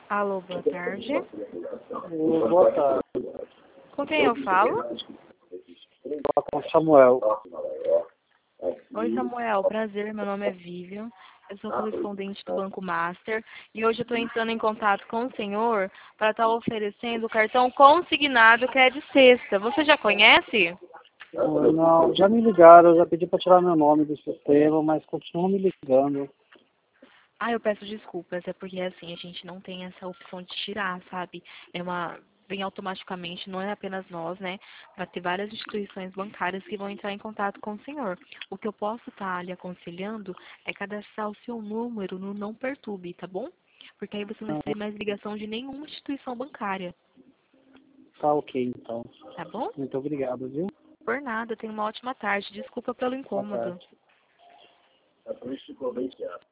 Alô, boa tarde. Boa tarde. Com quem eu falo? Com Samuel. Oi, Samuel. Prazer, meu nome é Vivian. Eu sou correspondente do Banco Master e hoje eu estou entrando em contato com o senhor para estar oferecendo o cartão consignado que é de sexta. Você já conhece? Não, já me ligaram, eu já pedi para tirar meu nome do sistema, mas continuam me ligando. Ah, eu peço desculpas, é porque assim, a gente não tem essa opção de tirar, sabe? Vem automaticamente, não é apenas nós, né? Vai ter várias instituições bancárias que vão entrar em contato com o senhor. O que eu posso estar lhe aconselhando é cadastrar o seu número no Não Perturbe, tá bom? Porque aí você não vai ter mais ligação de nenhuma instituição bancária, Tá ok, então. tá bom? Muito obrigado, viu? Por nada, tenha uma ótima tarde. Desculpa pelo Boa incômodo. tarde.